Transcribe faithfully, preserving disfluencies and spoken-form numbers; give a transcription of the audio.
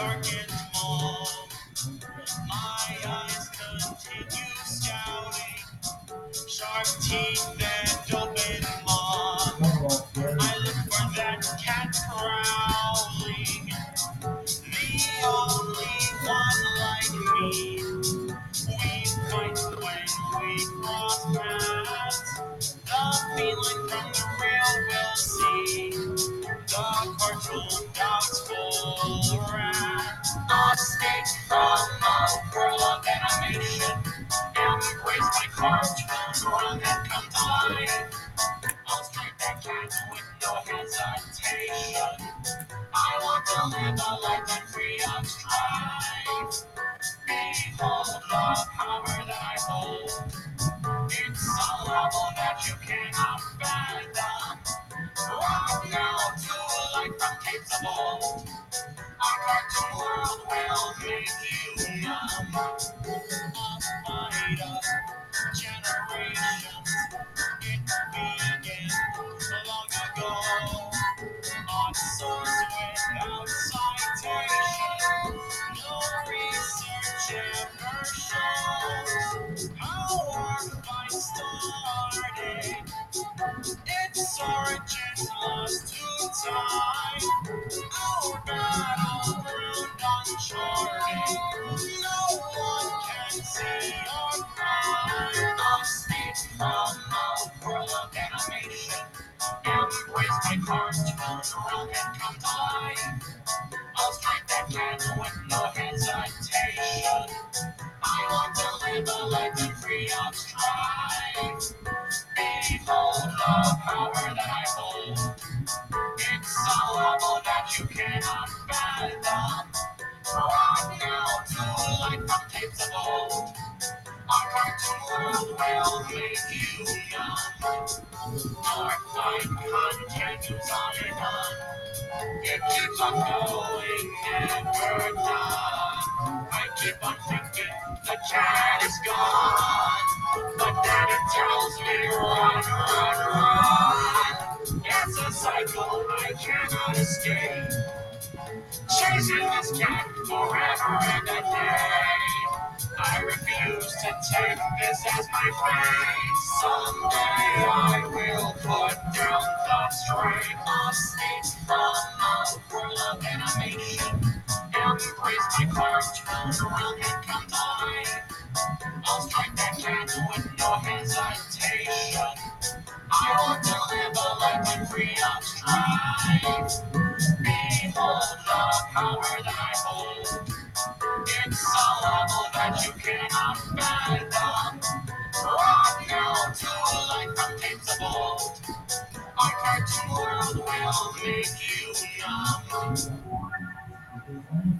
Sergeant Mom. My eyes continue scouting, sharp teeth and open maw. I look for that cat prowling, the only one like me. We fight when we cross paths. The feline from the rail will see. The cartoon dog's full rat. A snake from a world of animation. Embrace my cartoon world and come to life. I'll strike that cat with no hesitation. I want to live a life that's free of strife. Behold the power that I hold. It's a level that you cannot fathom. Rock now to a life from tapes of old. Our cartoon world will make you numb. A fight of generations. It began long ago. On swords without citation. No research ever shows how our fight started. Its origins lost to time. Our battleground uncharted. No one can see our pride. A snake from a world of animation. Embrace my cartoon world and come to life. I'll strike that cat with no hesitation. I want to live a life that's free of strife. Behold the power that I hold. It's a level that you cannot fathom. Rock now to a life from tapes of old. Our cartoon world will make you numb. Our fight continues on and on. It keeps on going, never done. I keep on thinking the cat is gone, but then it tells me run, run, run. It's a cycle I cannot escape. Chasing this cat forever and a day. I refuse to take this as my fate. Someday I will put down the strain. A snake from a world of animation. Embrace my cartoon world and come to life. I'll strike that cat with no hesitation. I want to live a life that's free of strife. Behold the power that I hold. It's a level that you cannot fathom. Rock now to a life from tapes of old. Our cartoon world will make you numb.